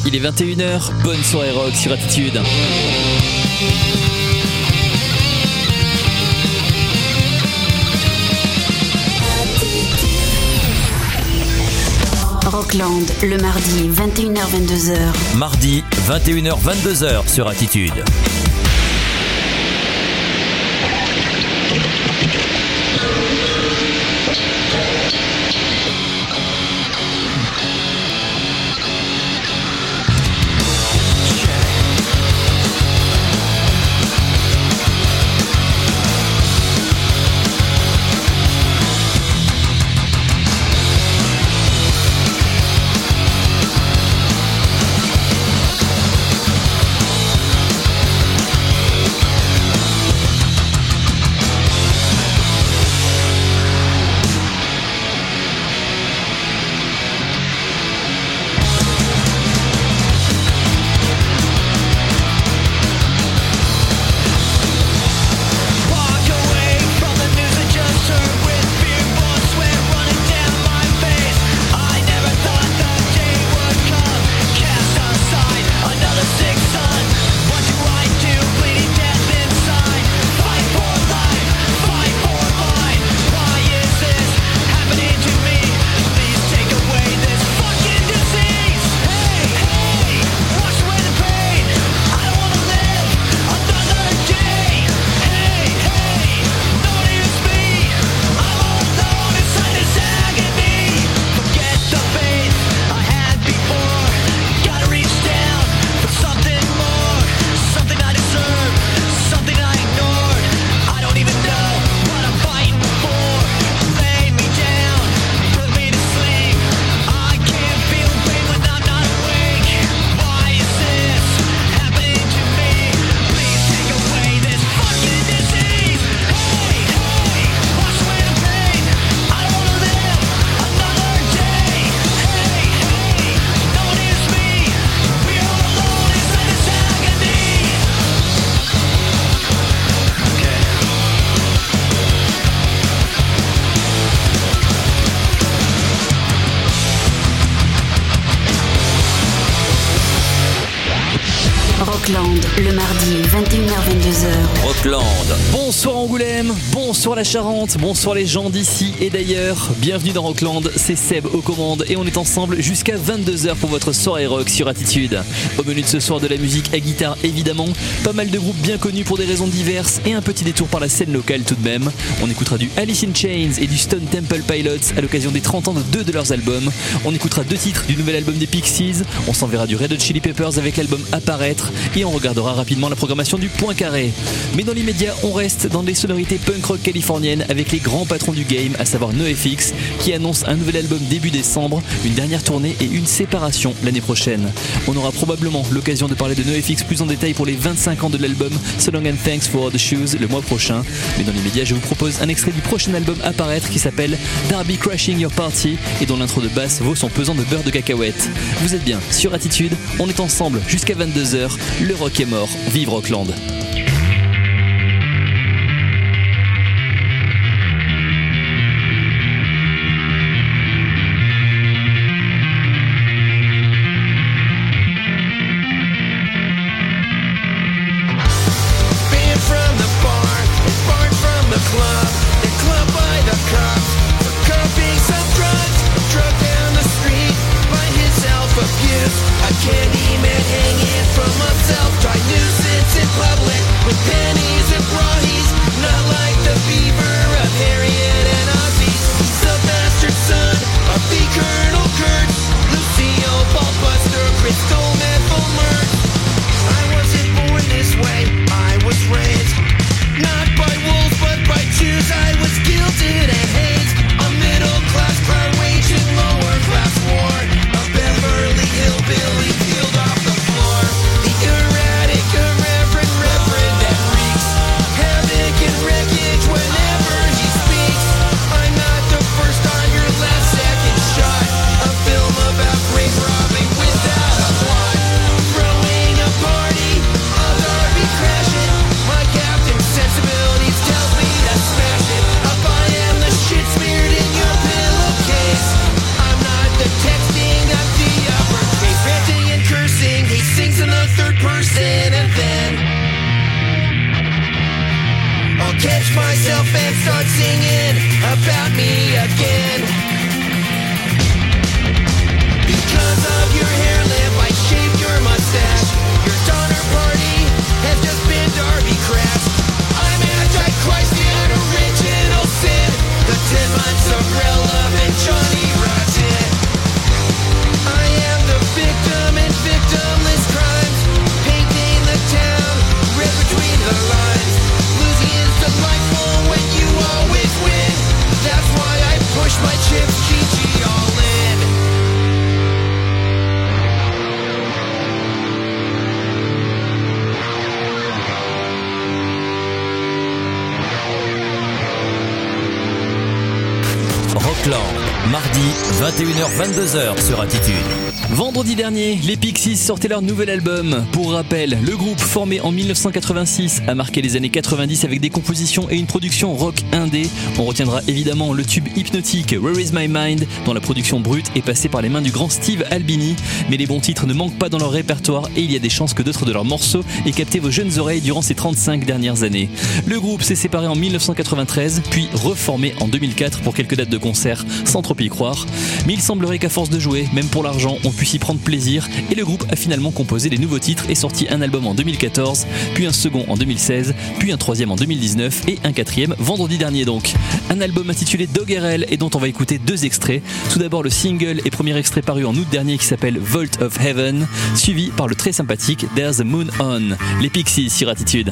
Il est 21h, bonne soirée rock sur Attitude. Rockland, le mardi, 21h-22h. Mardi, 21h-22h sur Attitude. Rockland, le mardi, 21h-22h. Rockland. Bonsoir Angoulême, bonsoir la Charente, bonsoir les gens d'ici et d'ailleurs. Bienvenue dans Rockland, c'est Seb aux commandes et on est ensemble jusqu'à 22h pour votre soirée rock sur Attitude. Au menu de ce soir, de la musique à guitare évidemment, pas mal de groupes bien connus pour des raisons diverses et un petit détour par la scène locale tout de même. On écoutera du Alice in Chains et du Stone Temple Pilots à l'occasion des 30 ans de deux de leurs albums. On écoutera 2 titres du nouvel album des Pixies, on s'enverra du Red Hot Chili Peppers avec l'album Apparaître et on regardera rapidement la programmation du Point Carré. Mais dans l'immédiat, on reste dans les sonorités punk rock californiennes avec les grands patrons du game, à savoir NoFX, qui annonce un nouvel album début décembre, une dernière tournée et une séparation l'année prochaine. On aura probablement l'occasion de parler de NoFX plus en détail pour les 25 ans de l'album So Long and Thanks for the Shoes le mois prochain. Mais dans l'immédiat, je vous propose un extrait du prochain album Apparaître qui s'appelle Darby Crashing Your Party et dont l'intro de basse vaut son pesant de beurre de cacahuète. Vous êtes bien sur Attitude, on est ensemble jusqu'à 22h. Le rock est mort, vive Rockland. I can't even hang it from myself. Try nuisance in public. again. Because of your hair lip, I shaved your mustache. Your daughter party has just been Darby Crash. I'm Antichrist, the unoriginal sin. The 10 months of Relov and Johnny Rotten. I am the victim in victimless crimes. Painting the town, read between the lines. Losing is delightful when you always win. That's why I push my chips, GG all in. Rockland, mardi 21h-22h sur Attitude. Vendredi dernier, les Pixies sortaient leur nouvel album. Pour rappel, le groupe formé en 1986 a marqué les années 90 avec des compositions et une production rock indé. On retiendra évidemment le tube hypnotique Where Is My Mind, dont la production brute est passée par les mains du grand Steve Albini. Mais les bons titres ne manquent pas dans leur répertoire et il y a des chances que d'autres de leurs morceaux aient capté vos jeunes oreilles durant ces 35 dernières années. Le groupe s'est séparé en 1993, puis reformé en 2004 pour quelques dates de concert, sans trop y croire. Mais il semblerait qu'à force de jouer, même pour l'argent, on puisse y prendre plaisir et le groupe a finalement composé des nouveaux titres et sorti un album en 2014, puis un second en 2016, puis un troisième en 2019 et un quatrième vendredi dernier donc. Un album intitulé Dog RL et dont on va écouter 2 extraits. Tout d'abord le single et premier extrait paru en août dernier qui s'appelle Vault of Heaven, suivi par le très sympathique There's a Moon On. Les Pixies sur Attitude.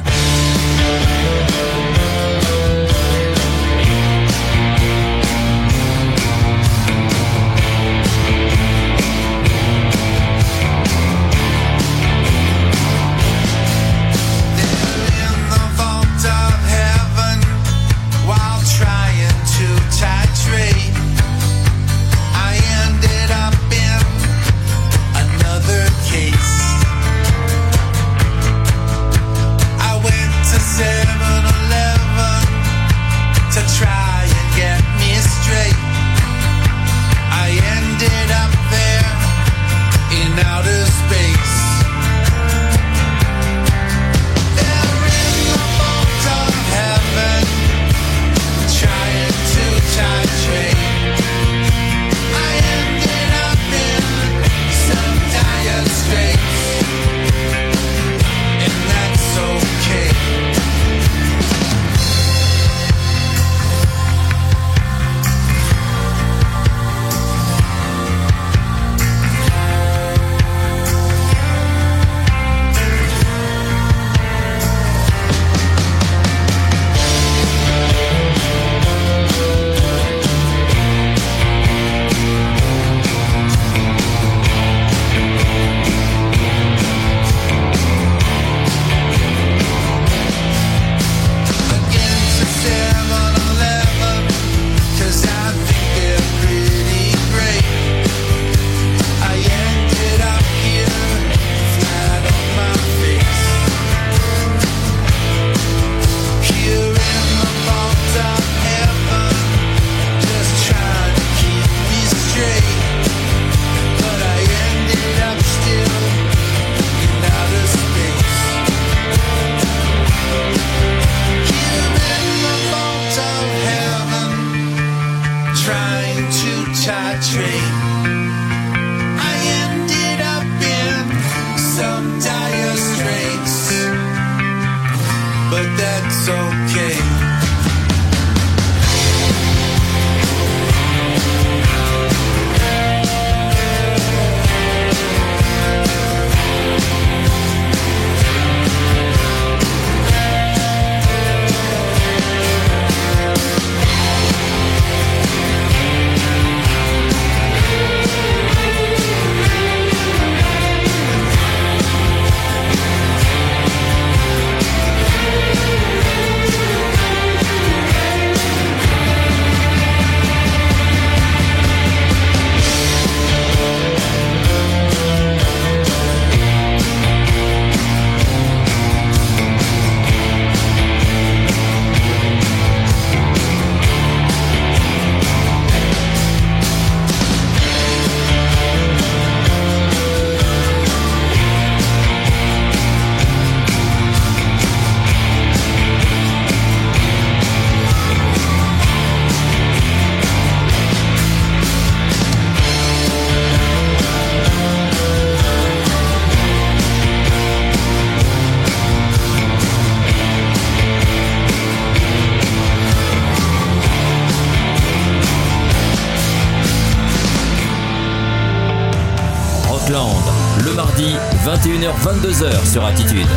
mardi, 21h-22h sur Attitude.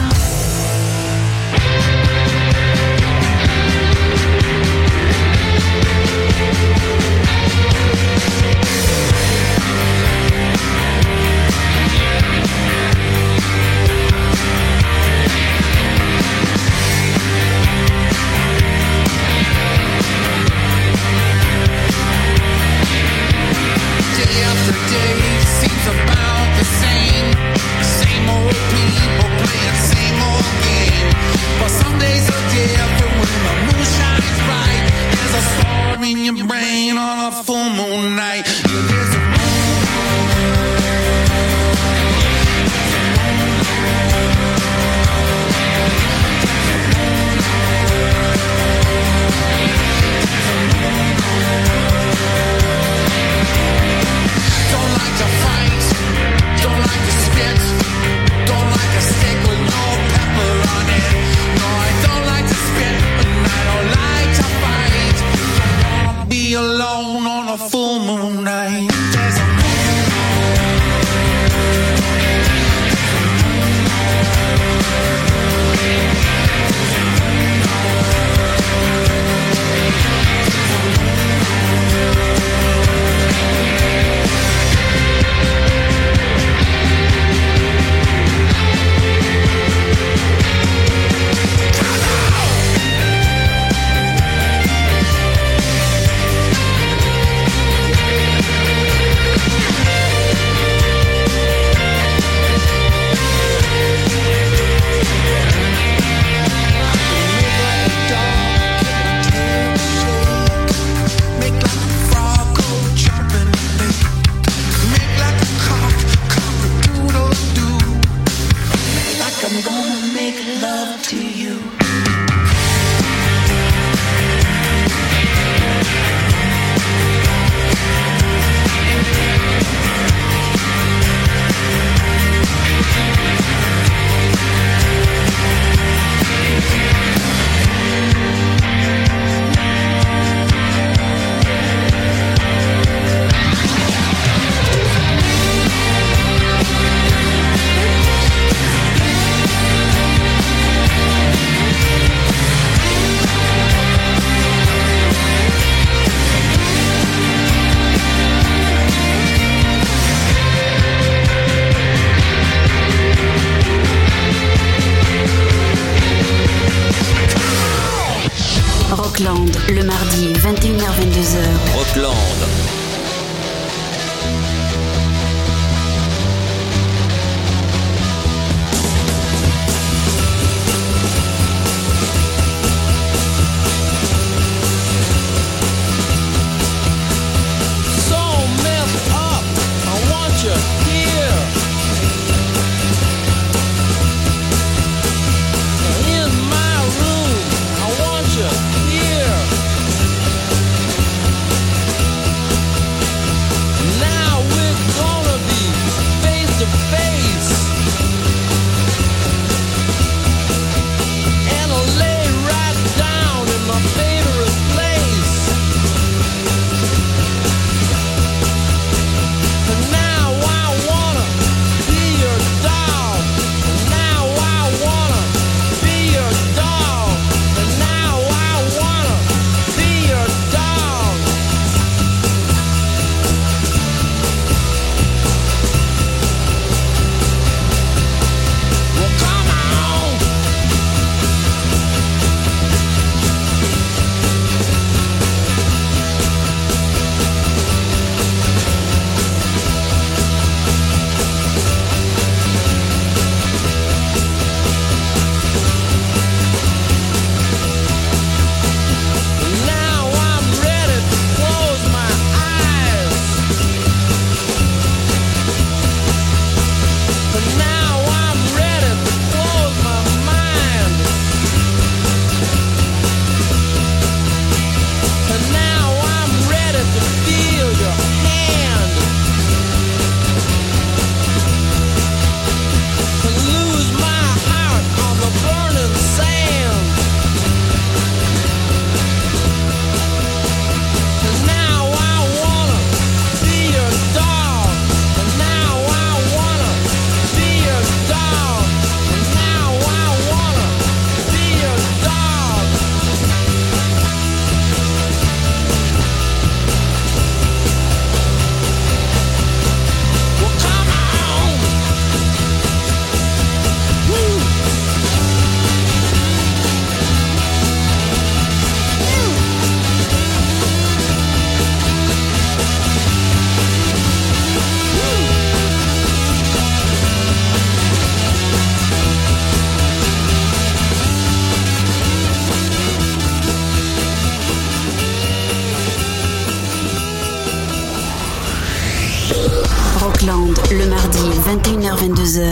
Rockland, le mardi, 21h-22h.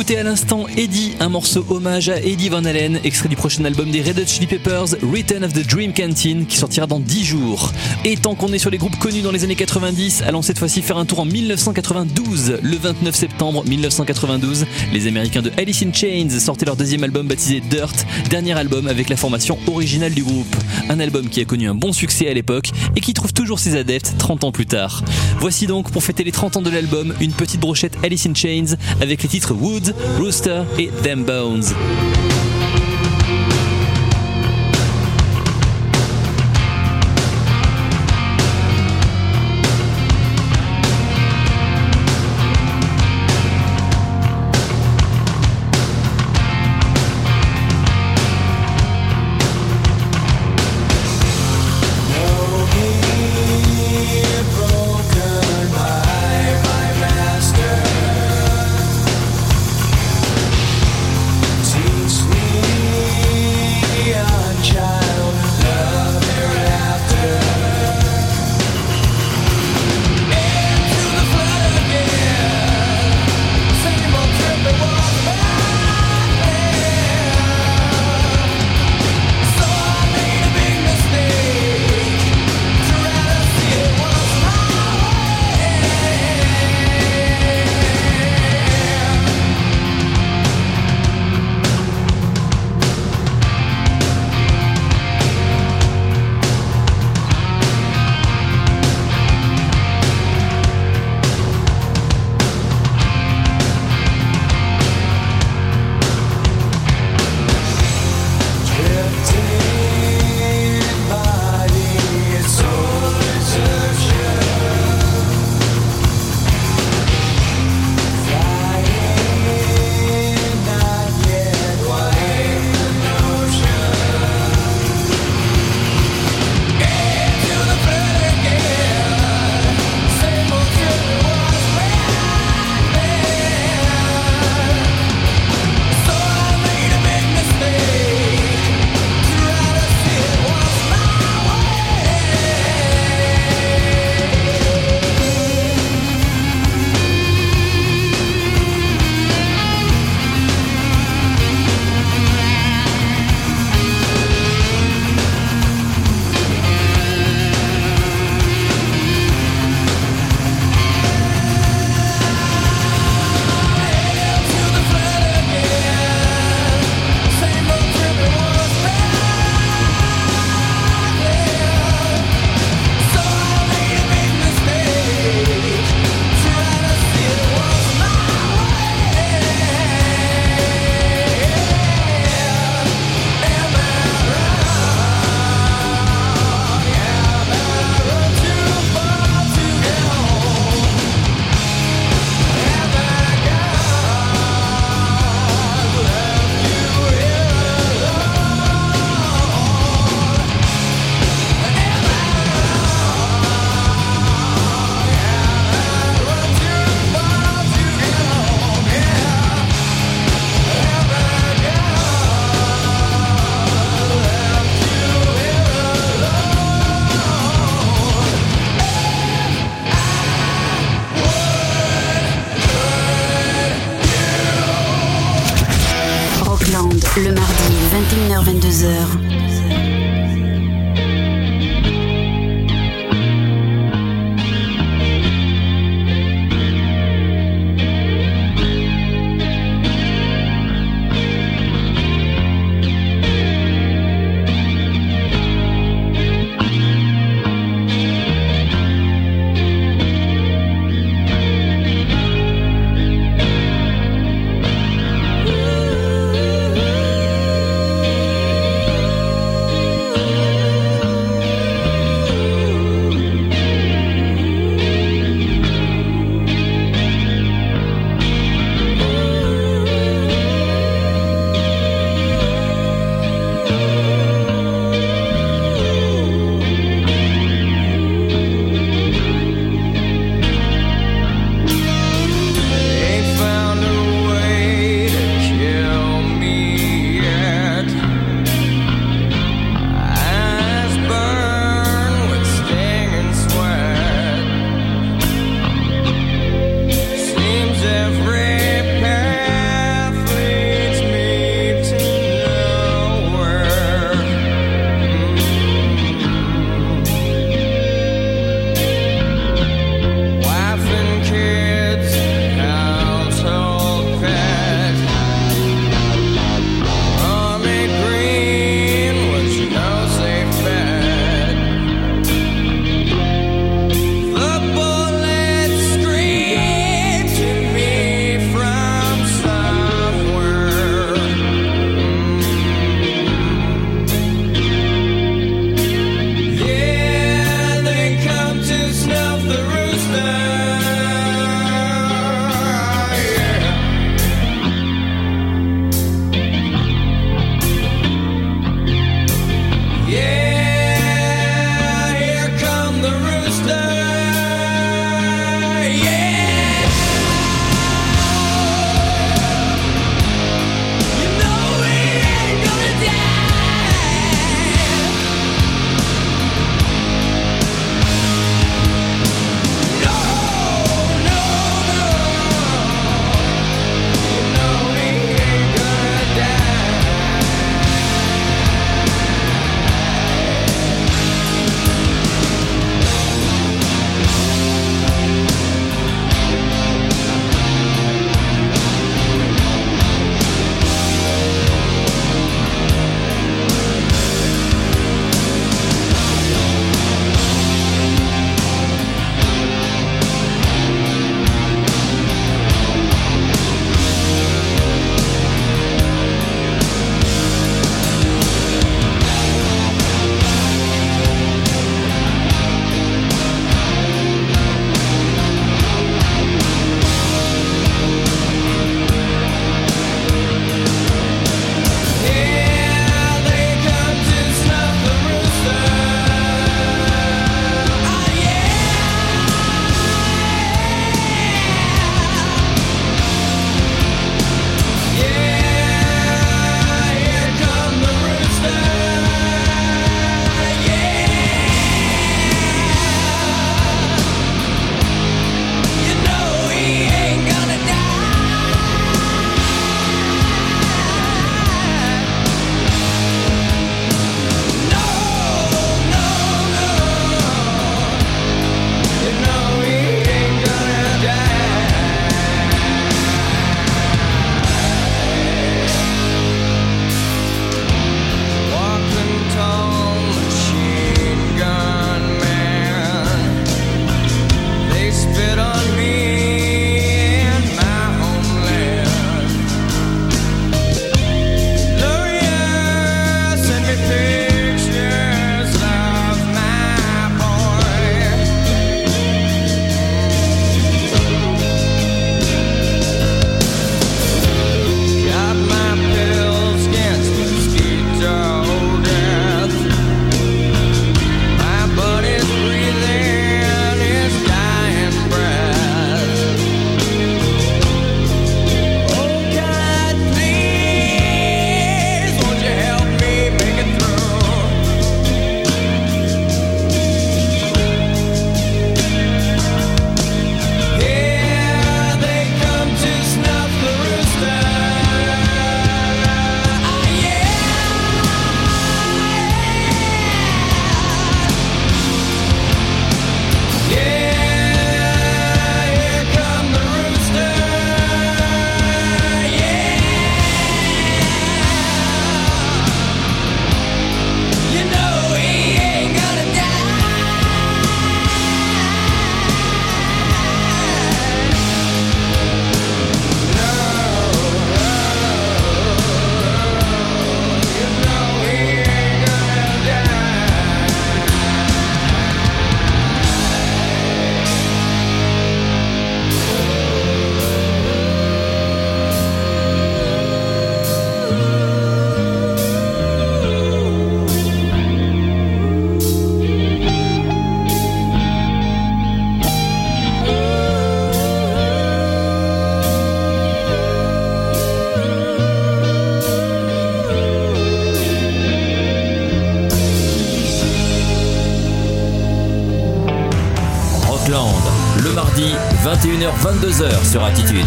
écouté à l'instant Eddie, un morceau hommage à Eddie Van Halen, extrait du prochain album des Red Hot Chili Peppers, Return of the Dream Canteen, qui sortira dans 10 jours. Et tant qu'on est sur les groupes connus dans les années 90, allons cette fois-ci faire un tour en 1992. Le 29 septembre 1992, les Américains de Alice in Chains sortaient leur deuxième album baptisé Dirt, dernier album avec la formation originale du groupe. Un album qui a connu un bon succès à l'époque et qui trouve toujours ses adeptes 30 ans plus tard. Voici donc, pour fêter les 30 ans de l'album, une petite brochette Alice in Chains avec les titres Wood, Rooster et Them Bones. Le mardi, 21h-22h. 21h, 22h sur Attitude.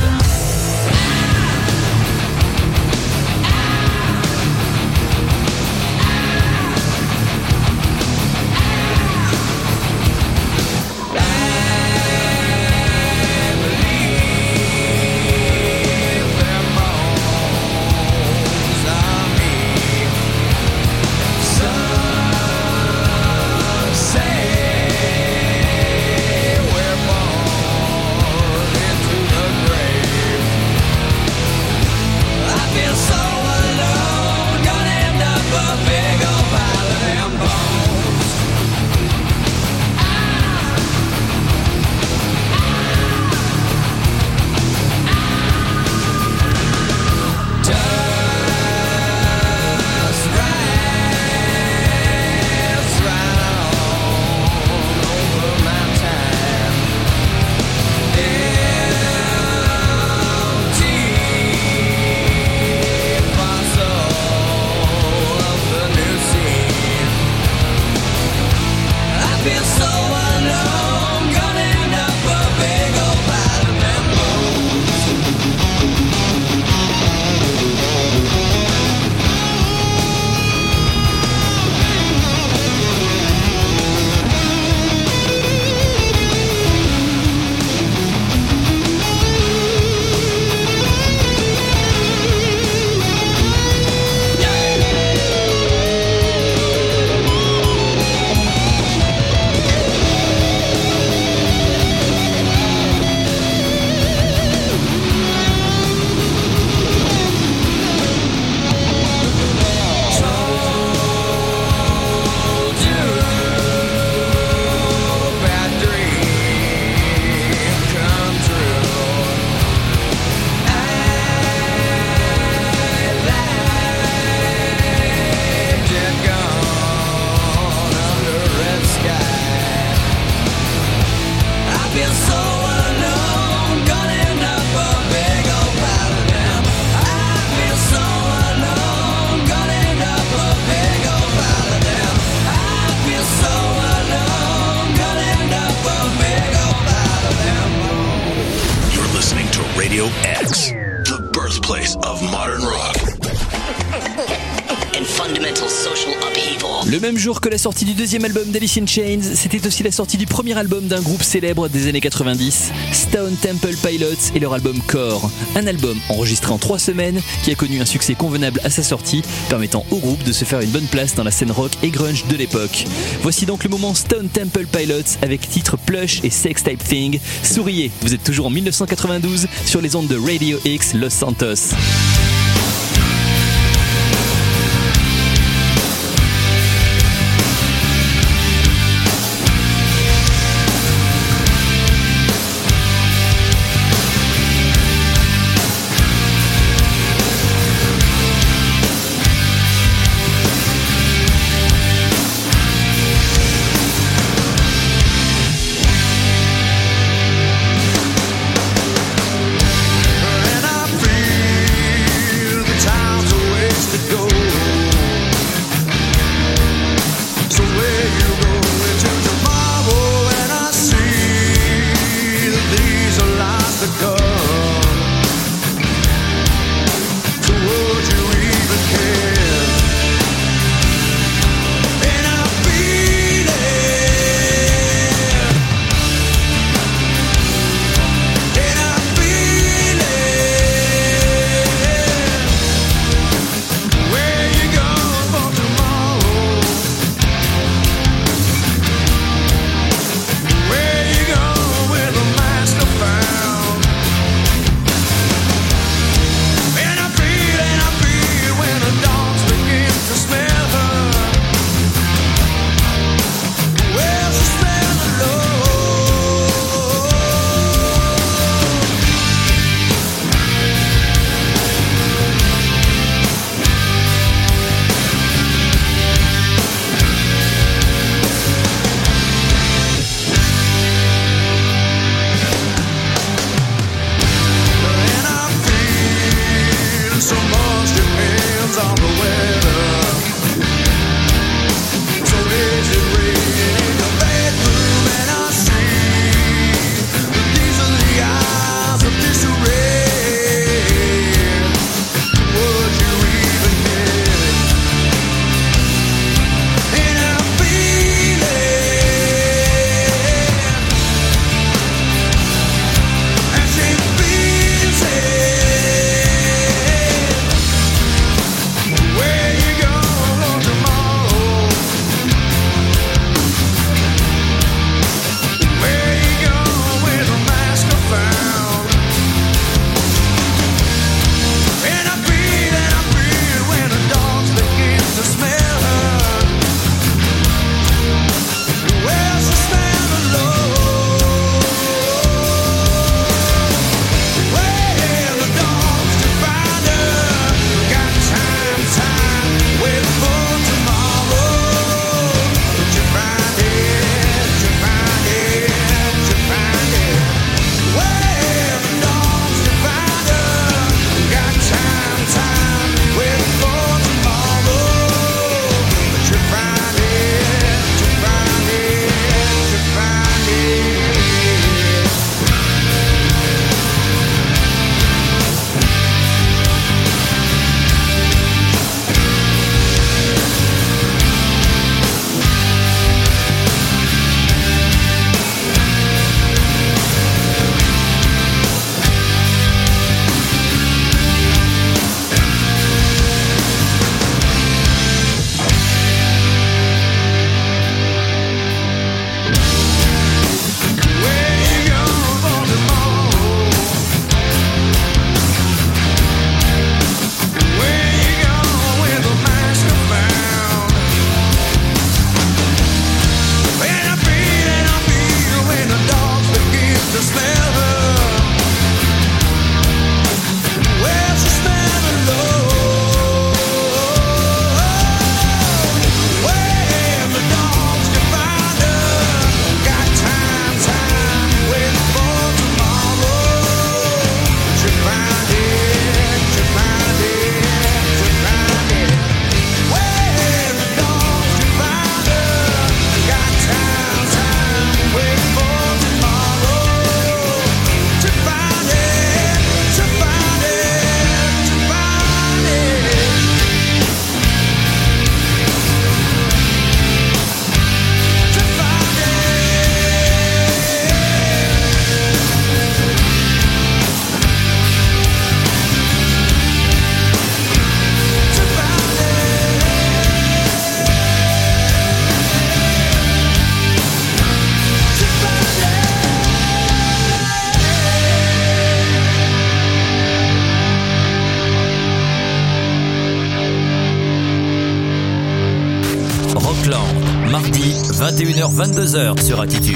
Radio X, the birthplace of modern rock. And fundamental social upheaval. Le même jour que la sortie du deuxième album d'Alice in Chains, c'était aussi la sortie du premier album d'un groupe célèbre des années 90, Stone Temple Pilots et leur album Core. Un album enregistré en 3 semaines qui a connu un succès convenable à sa sortie, permettant au groupe de se faire une bonne place dans la scène rock et grunge de l'époque. Voici donc le moment Stone Temple Pilots avec titre Plush et Sex Type Thing. Souriez, vous êtes toujours en 1992 sur les ondes de Radio X Los Santos. And I feel Rockland, mardi 21h-22h sur Attitude.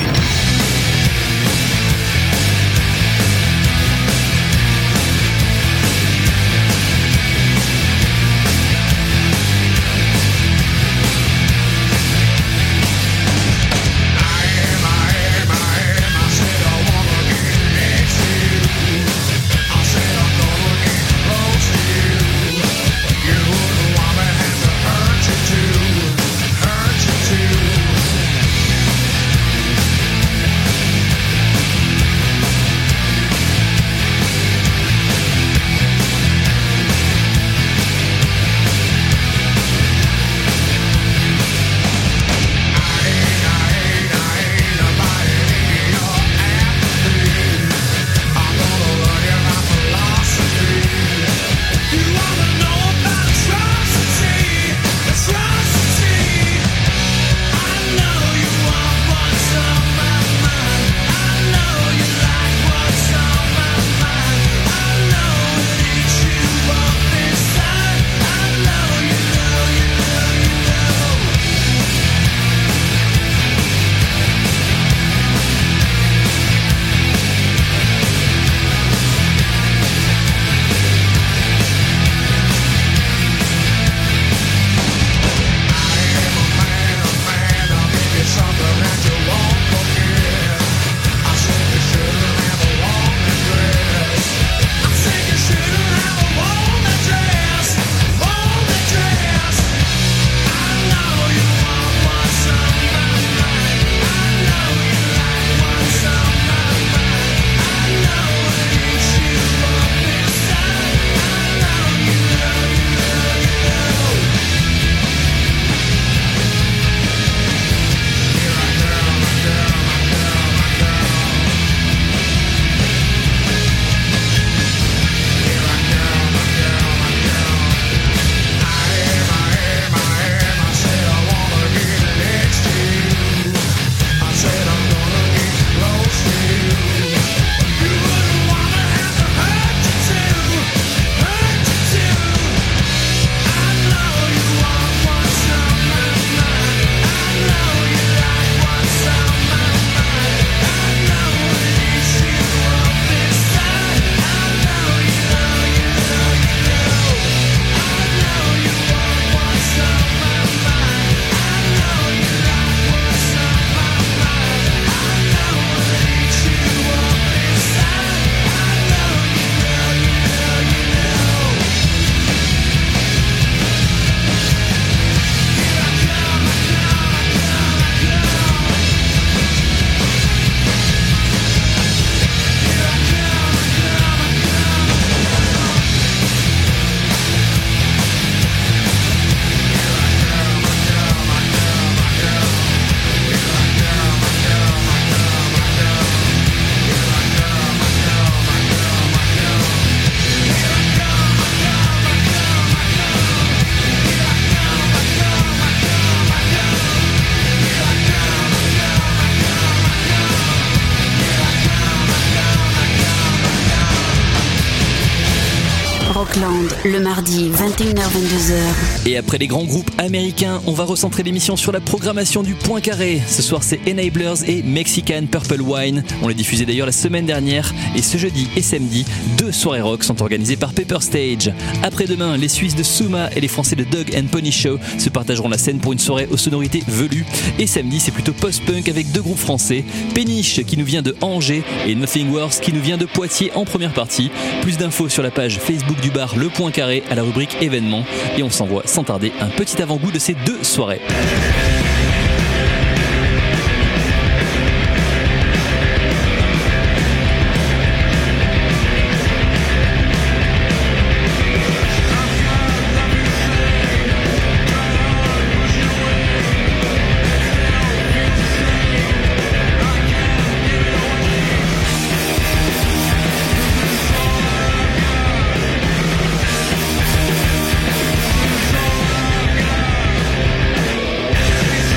Rockland, le mardi 21h-22h. Et après les grands groupes américains, on va recentrer l'émission sur la programmation du Point Carré. Ce soir, c'est Enablers et Mexican Purple Wine. On l'a diffusé d'ailleurs la semaine dernière. Et ce jeudi et samedi, 2 soirées rock sont organisées par Paper Stage. Après-demain, les Suisses de Suma et les Français de Dog and Pony Show se partageront la scène pour une soirée aux sonorités velues. Et samedi, c'est plutôt post-punk avec 2 groupes français. Péniche qui nous vient de Angers et Nothing Worse qui nous vient de Poitiers en première partie. Plus d'infos sur la page Facebook du bar Le Point Carré à la rubrique événements. Et on s'envoie sans tarder un petit avant-goût de ces 2 soirées. This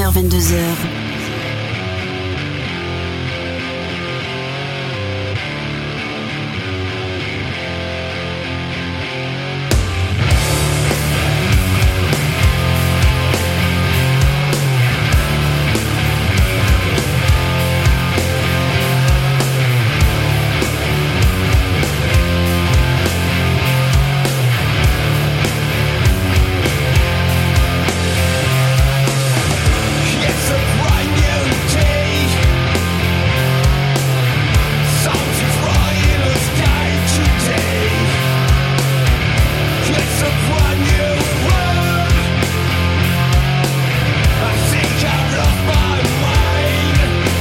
21h, 22h. It's a bright new day. Something's wrong in the sky today. It's a brand new world. I think I've lost my mind.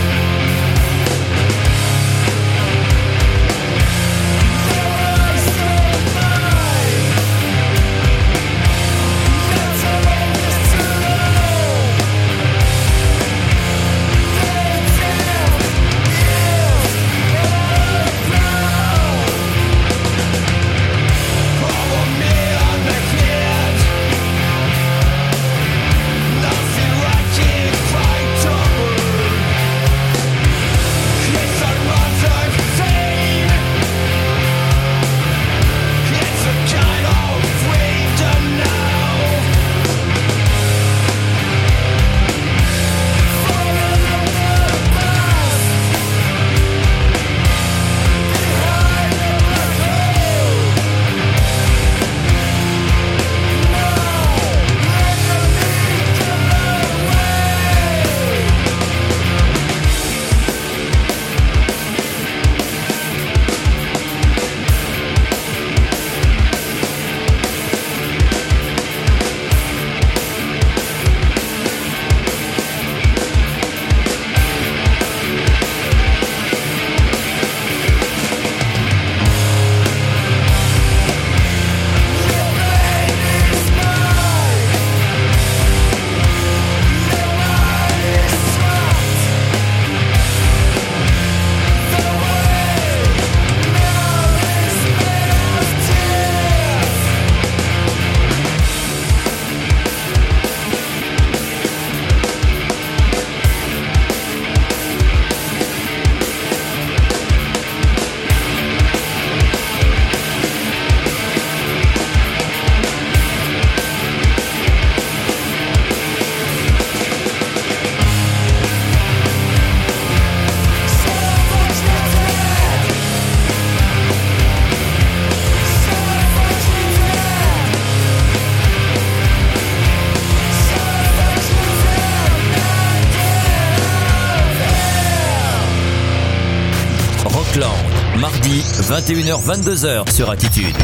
There is no mind. That's all there is to know. Rockland, mardi 21h-22h sur Attitude.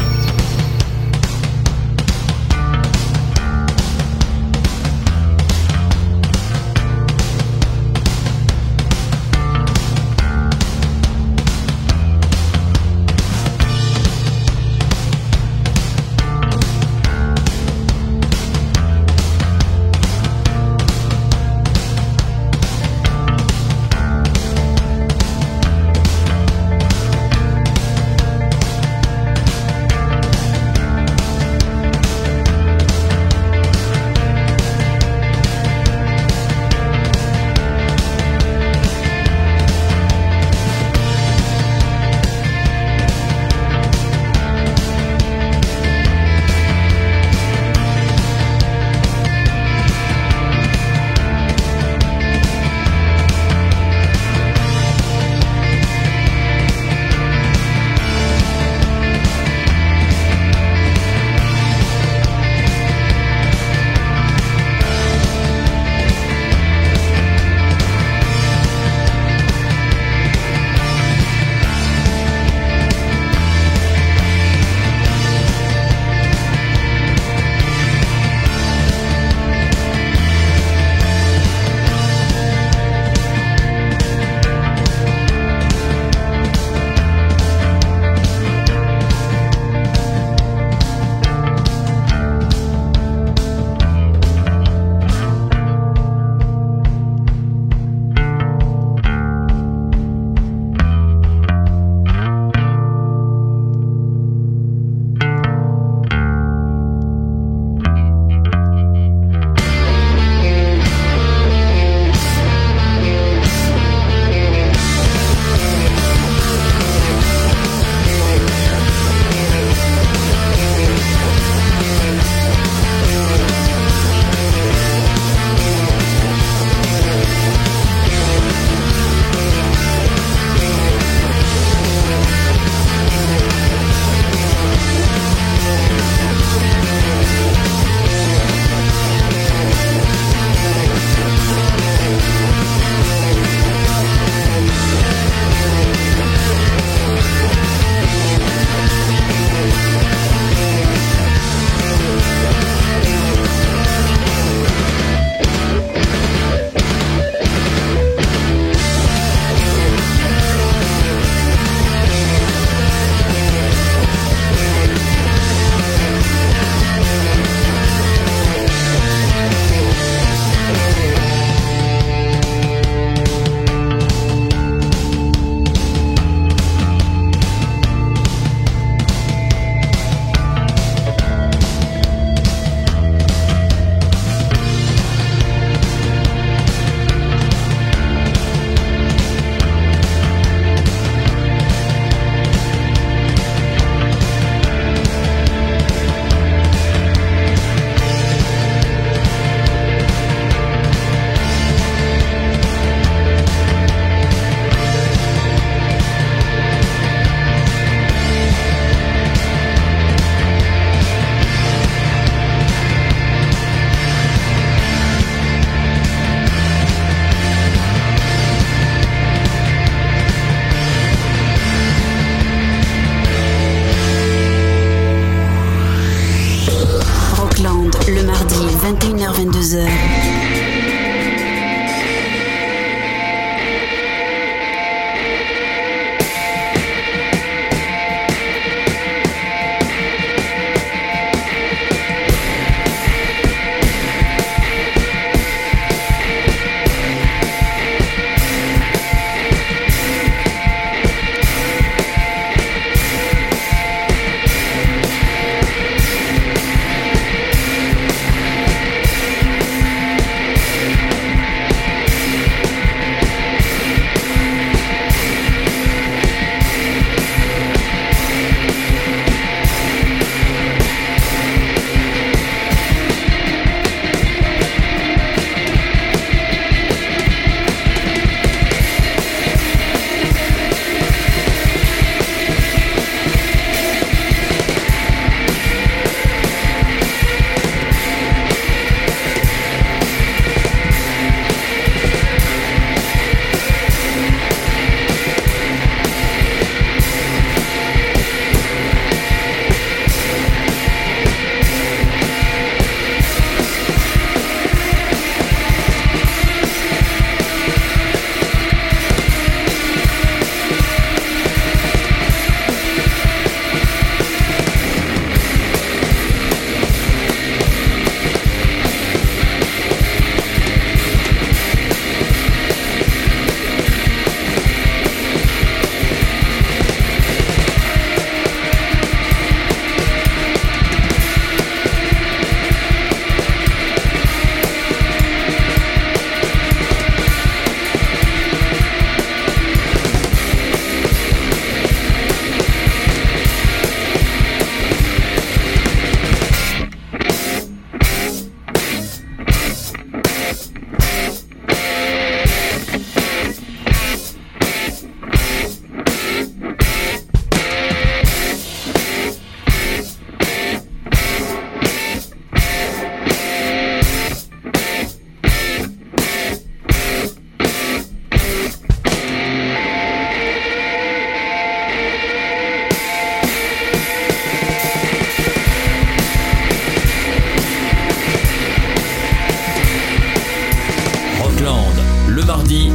22h. Le mardi,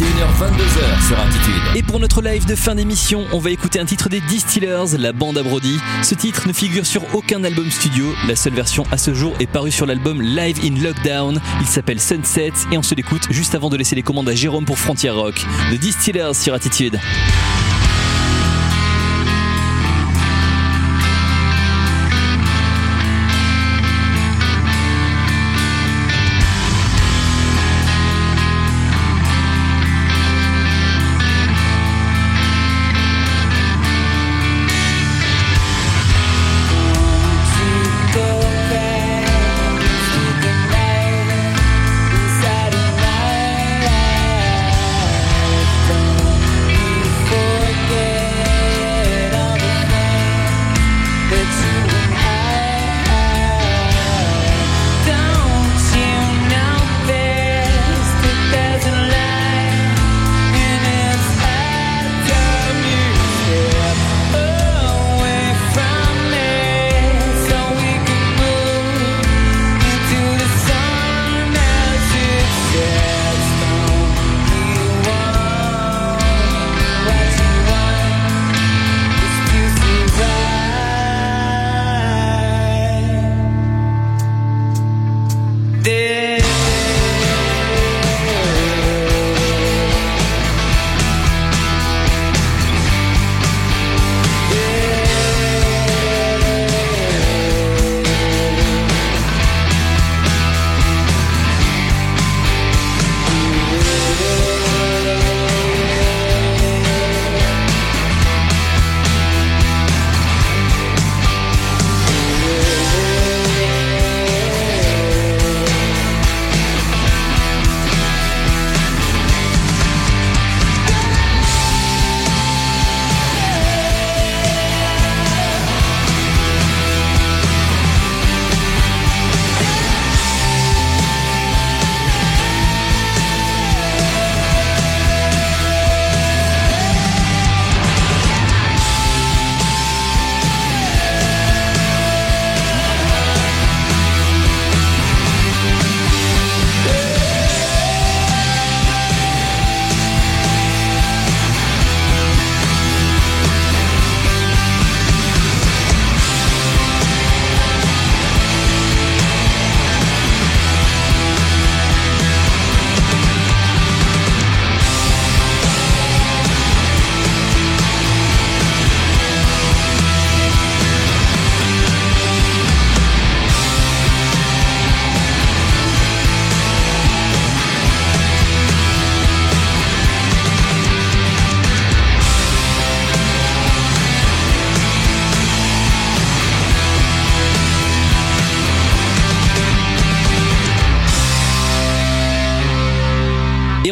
21h-22h sur Attitude. Et pour notre live de fin d'émission, on va écouter un titre des Distillers, la bande à Brody. Ce titre ne figure sur aucun album studio. La seule version à ce jour est parue sur l'album Live in Lockdown. Il s'appelle Sunset et on se l'écoute juste avant de laisser les commandes à Jérôme pour Frontier Rock. The Distillers sur Attitude. For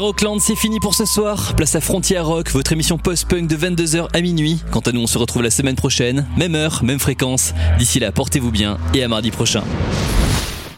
Rockland, c'est fini pour ce soir. Place à Frontier Rock, votre émission post-punk de 22h à minuit. Quant à nous, on se retrouve la semaine prochaine. Même heure, même fréquence. D'ici là, portez-vous bien et à mardi prochain.